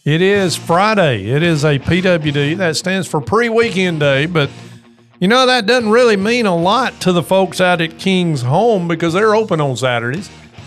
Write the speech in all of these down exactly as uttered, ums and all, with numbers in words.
It is Friday. It is a P W D. That stands for pre-weekend day, but you know, that doesn't really mean a lot to the folks out at King's Home because they're open on Saturdays.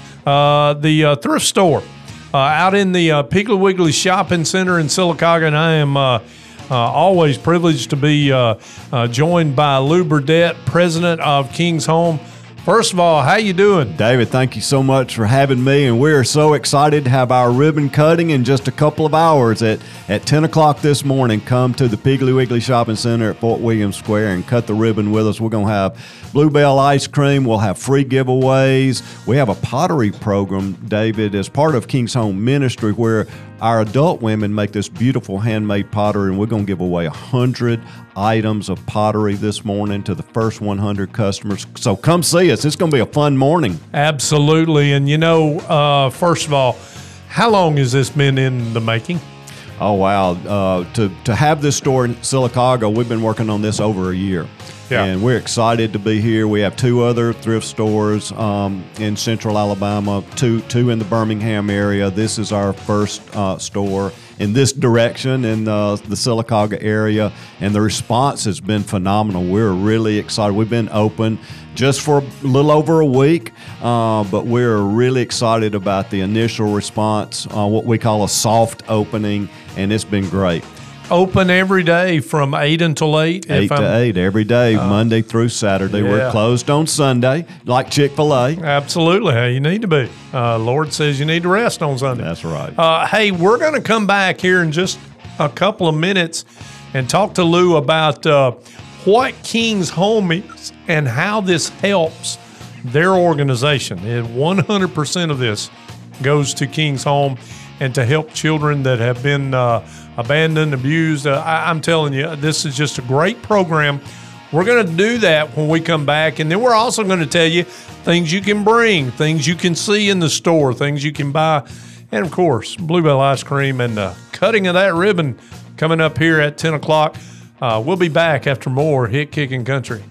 Uh, the uh, thrift store uh, out in the uh, Piggly Wiggly Shopping Center in Sylacauga, and I am uh, uh, always privileged to be uh, uh, joined by Lou Burdett, president of King's Home. First of all, how you doing? David, thank you so much for having me, and we are so excited to have our ribbon cutting in just a couple of hours at, at ten o'clock this morning. Come to the Piggly Wiggly Shopping Center at Fort William Square and cut the ribbon with us. We're going to have Bluebell ice cream. We'll have free giveaways. We have a pottery program, David, as part of King's Home Ministry, where our adult women make this beautiful handmade pottery, and we're going to give away one hundred items of pottery this morning to the first one hundred customers. So come see us. It's going to be a fun morning. Absolutely. And, you know, uh, first of all, how long has this been in the making? Oh, wow. Uh, to, to have this store in Sylacauga, we've been working on this over a year. Yeah. And we're excited to be here. We have two other thrift stores um, in central Alabama, two two in the Birmingham area. This is our first uh, store in this direction in uh, the Sylacauga area, and the response has been phenomenal. We're really excited. We've been open just for a little over a week, uh, but we're really excited about the initial response, uh, what we call a soft opening, and it's been great. Open every day from eight until eight? eight to I'm, eight every day, uh, Monday through Saturday. Yeah. We're closed on Sunday, like Chick-fil-A. Absolutely. How you need to be. Uh, Lord says you need to rest on Sunday. That's right. Uh, hey, we're going to come back here in just a couple of minutes and talk to Lou about uh, what King's Home is and how this helps their organization. And one hundred percent of this goes to King's Home and to help children that have been uh, abandoned, abused. Uh, I, I'm telling you, this is just a great program. We're going to do that when we come back, and then we're also going to tell you things you can bring, things you can see in the store, things you can buy, and, of course, Bluebell ice cream and the cutting of that ribbon coming up here at ten o'clock. Uh, we'll be back after more Hit Kicking Country.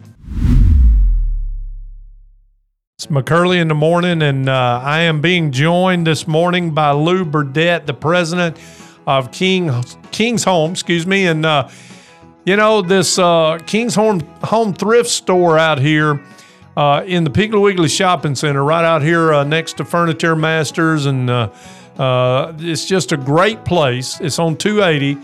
It's McCurley in the morning, and uh, I am being joined this morning by Lou Burdett, the president of King King's Home, excuse me, and uh, you know this uh, King's Home Home Thrift Store out here uh, in the Piggly Wiggly Shopping Center, right out here uh, next to Furniture Masters, and uh, uh, it's just a great place. It's on two eighty.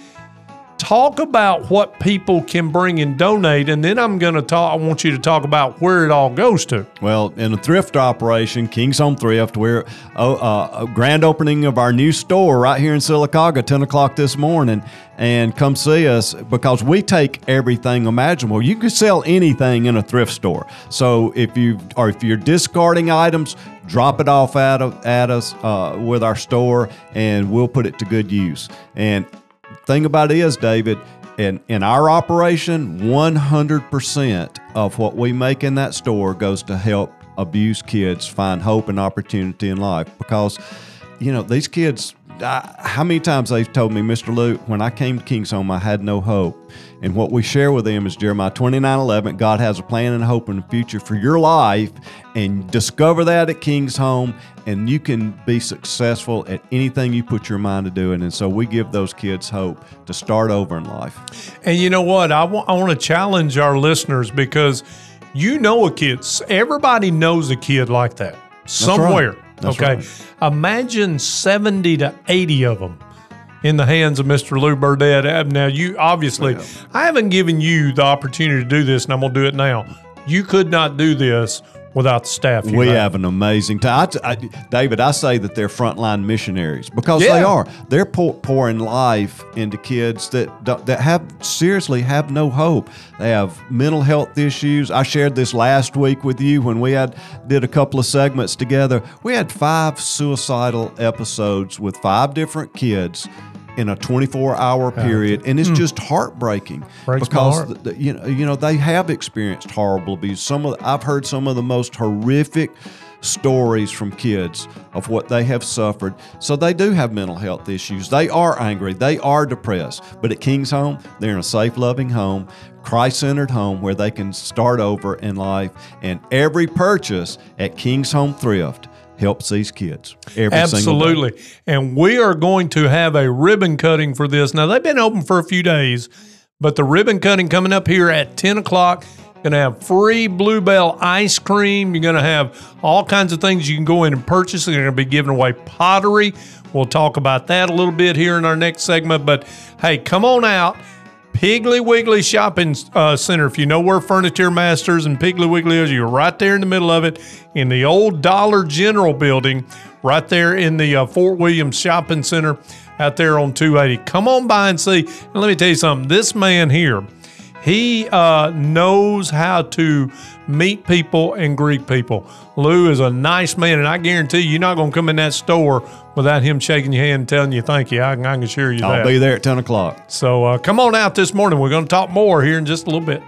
Talk about what people can bring and donate, and then I'm going to talk. I want you to talk about where it all goes to. Well, in a thrift operation, King's Home Thrift, we're uh, uh, a grand opening of our new store right here in Sylacauga, ten o'clock this morning, and come see us because we take everything imaginable. You can sell anything in a thrift store. So if you or if you're discarding items, drop it off at, at us uh, with our store, and we'll put it to good use. And thing about it is, David, in, in our operation, one hundred percent of what we make in that store goes to help abused kids find hope and opportunity in life. Because, you know, these kids, I, how many times they've told me, Mister Lou, when I came to King's Home, I had no hope. And what we share with them is Jeremiah twenty-nine eleven. God has a plan and a hope in the future for your life, and discover that at King's Home, and you can be successful at anything you put your mind to doing. And so we give those kids hope to start over in life. And you know what? I, w- I want to challenge our listeners because you know a kid. Everybody knows a kid like that somewhere. That's right. That's okay. Right. Imagine seventy to eighty of them in the hands of Mister Lou Burdett. Now, you obviously, yeah. I haven't given you the opportunity to do this, and I'm going to do it now. You could not do this without the staff. We have. have an amazing time. I, I, David, I say that they're frontline missionaries because yeah. they are. They're pour, pouring life into kids that that have seriously have no hope. They have mental health issues. I shared this last week with you when we had did a couple of segments together. We had five suicidal episodes with five different kids in a twenty-four hour period, and it's mm. just heartbreaking. Breaks because my heart. The, you know, you know they have experienced horrible abuse. Some of I've heard some of the most horrific stories from kids of what they have suffered. So they do have mental health issues. They are angry. They are depressed. But at King's Home, they're in a safe, loving home, Christ-centered home where they can start over in life. And every purchase at King's Home Thrift helps these kids every Absolutely. single day. And we are going to have a ribbon cutting for this. Now, they've been open for a few days, but the ribbon cutting coming up here at ten o'clock. Going to have free Bluebell ice cream. You're going to have all kinds of things you can go in and purchase. They're going to be giving away pottery. We'll talk about that a little bit here in our next segment. But, hey, come on out. Piggly Wiggly Shopping uh, Center. If you know where Furniture Masters and Piggly Wiggly is, you're right there in the middle of it in the old Dollar General building, right there in the uh, Fort Williams Shopping Center out there on two eighty. Come on by and see. And let me tell you something. This man here, he uh, knows how to meet people and greet people. Lou is a nice man, and I guarantee you, you're not going to come in that store without him shaking your hand and telling you thank you. I can, I can assure you I'll that. I'll be there at ten o'clock. So uh, come on out this morning. We're going to talk more here in just a little bit.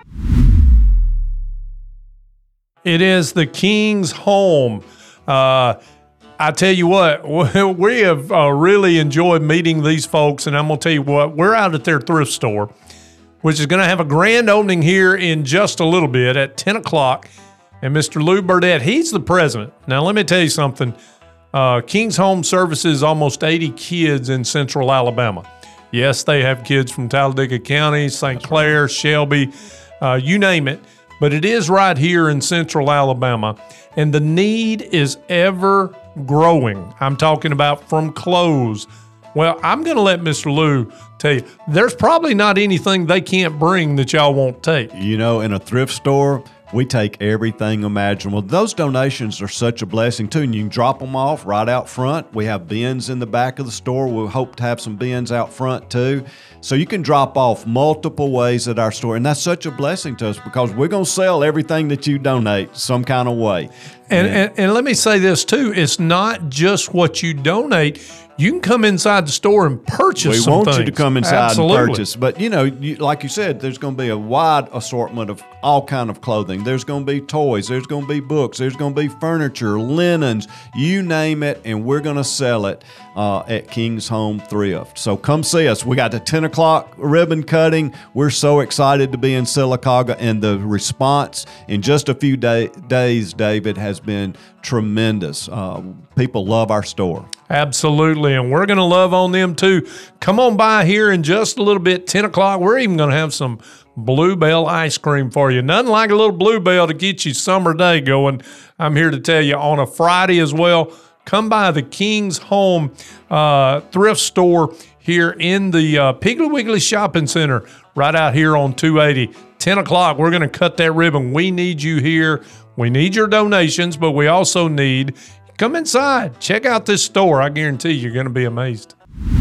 It is the King's Home. Uh, I tell you what, we have uh, really enjoyed meeting these folks, and I'm going to tell you what, we're out at their thrift store, which is going to have a grand opening here in just a little bit at ten o'clock. And Mister Lou Burdett, he's the president. Now, let me tell you something. Uh, King's Home services almost eighty kids in central Alabama. Yes, they have kids from Talladega County, Saint Clair, Shelby, uh, you name it. But it is right here in central Alabama. And the need is ever growing. I'm talking about from clothes. Well, I'm going to let Mister Lou tell you, there's probably not anything they can't bring that y'all won't take. You know, in a thrift store, we take everything imaginable. Those donations are such a blessing, too, and you can drop them off right out front. We have bins in the back of the store. We hope to have some bins out front, too. So you can drop off multiple ways at our store, and that's such a blessing to us because we're going to sell everything that you donate some kind of way. And, and, and let me say this, too. It's not just what you donate. You can come inside the store and purchase we some want things. you to come inside Absolutely. and purchase. But, you know, you, like you said, there's going to be a wide assortment of all kind of clothing. There's going to be toys. There's going to be books. There's going to be furniture, linens, you name it, and we're going to sell it uh, at King's Home Thrift. So come see us. We got the ten o'clock ribbon cutting. We're so excited to be in Sylacauga, and the response in just a few day, days, David, has been tremendous. Uh, people love our store. Absolutely, and we're going to love on them too. Come on by here in just a little bit, ten o'clock. We're even going to have some Bluebell ice cream for you. Nothing like a little Bluebell to get you summer day going. I'm here to tell you on a Friday as well. Come by the King's Home uh, thrift store here in the uh, Piggly Wiggly Shopping Center right out here on two eighty. ten o'clock, we're going to cut that ribbon. We need you here. We need your donations, but we also need, come inside. Check out this store. I guarantee you're going to be amazed.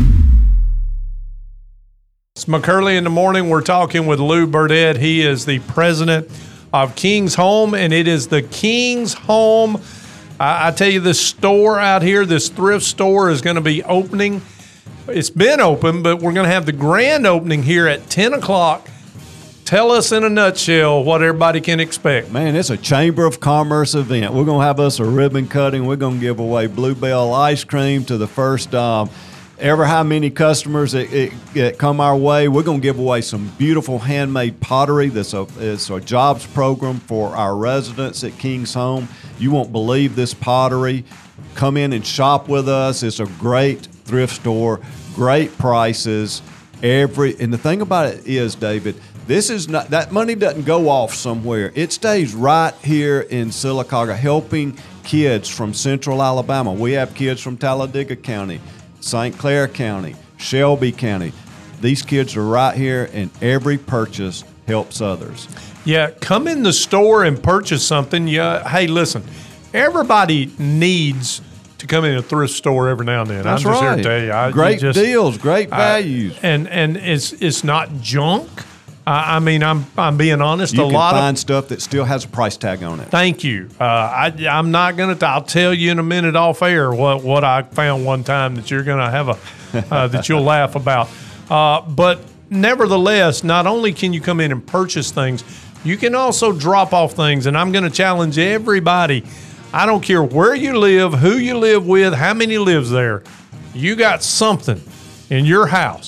It's McCurley in the morning. We're talking with Lou Burdett. He is the president of King's Home, and it is the King's Home. I, I tell you, this store out here, this thrift store is going to be opening. It's been open, but we're going to have the grand opening here at ten o'clock. Tell us in a nutshell what everybody can expect. Man, it's a Chamber of Commerce event. We're going to have us a ribbon cutting. We're going to give away Bluebell ice cream to the first um, ever how many customers that, it, that come our way. We're going to give away some beautiful handmade pottery. That's a, it's a jobs program for our residents at King's Home. You won't believe this pottery. Come in and shop with us. It's a great thrift store, great prices. Every and the thing about it is, David, this is not, that money doesn't go off somewhere. It stays right here in Sylacauga, helping kids from central Alabama. We have kids from Talladega County, Saint Clair County, Shelby County. These kids are right here, and every purchase helps others. Yeah, come in the store and purchase something. Yeah, hey, listen, everybody needs to come in a thrift store every now and then. That's I'm just right. here to tell you. I, great you just, deals, great values. I, and and it's it's not junk. I, I mean, I'm I'm being honest. You a can lot find of stuff that still has a price tag on it. Thank you. Uh, I I'm not gonna. T- I'll tell you in a minute off air what what I found one time that you're gonna have a uh, that you'll laugh about. Uh, but nevertheless, not only can you come in and purchase things, you can also drop off things. And I'm gonna challenge everybody. I don't care where you live, who you live with, how many lives there. You got something in your house,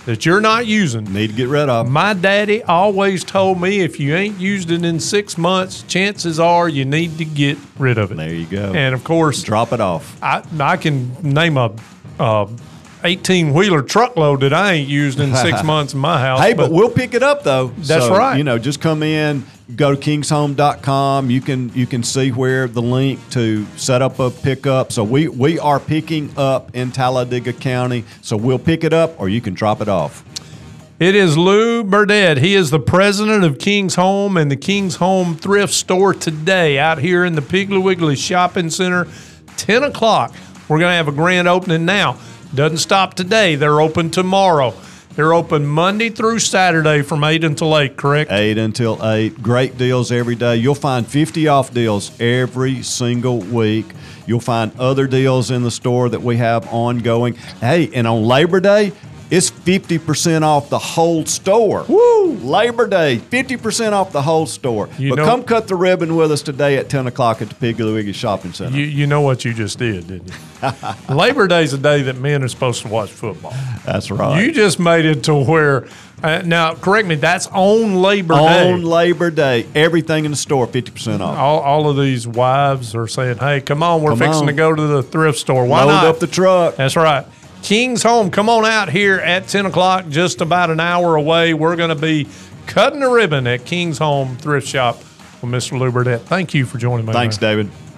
that you're not using, Need to get rid of. my daddy always told me if you ain't used it in six months, chances are you need to get rid of it. There you go. And of course, Drop it off. I I can name a uh, eighteen wheeler truckload that I ain't used in six months in my house. Hey, but, we'll pick it up though. That's So, right. You know, just come in, go to kings home dot com. You can you can see where the link to set up a pickup. So we we are picking up in Talladega County. So we'll pick it up, or you can drop it off. It is Lou Burdett. He is the president of King's Home and the King's Home Thrift Store today out here in the Piggly Wiggly Shopping Center. ten o'clock. We're going to have a grand opening now. Doesn't stop today. They're open tomorrow. They're open Monday through Saturday from eight until eight, correct? eight until eight. Great deals every day. You'll find fifty off deals every single week. You'll find other deals in the store that we have ongoing. Hey, and on Labor Day, it's fifty percent off the whole store. Woo! Labor Day, fifty percent off the whole store. You but know- come cut the ribbon with us today at ten o'clock at the Piggly Wiggly Shopping Center. You, you know what you just did, didn't you? Labor Day's a day that men are supposed to watch football. That's right. You just made it to where, uh, now correct me, that's on Labor Day. on Labor Day, everything in the store, fifty percent off. all, all of these wives are saying, hey, come on, we're Come fixing on. to go to the thrift store. Why Load not? up the truck. That's right. King's Home, come on out here at ten o'clock, just about an hour away. We're going to be cutting the ribbon at King's Home Thrift Shop with Mister Lou Burdett. Thank you for joining me. Thanks, man. David.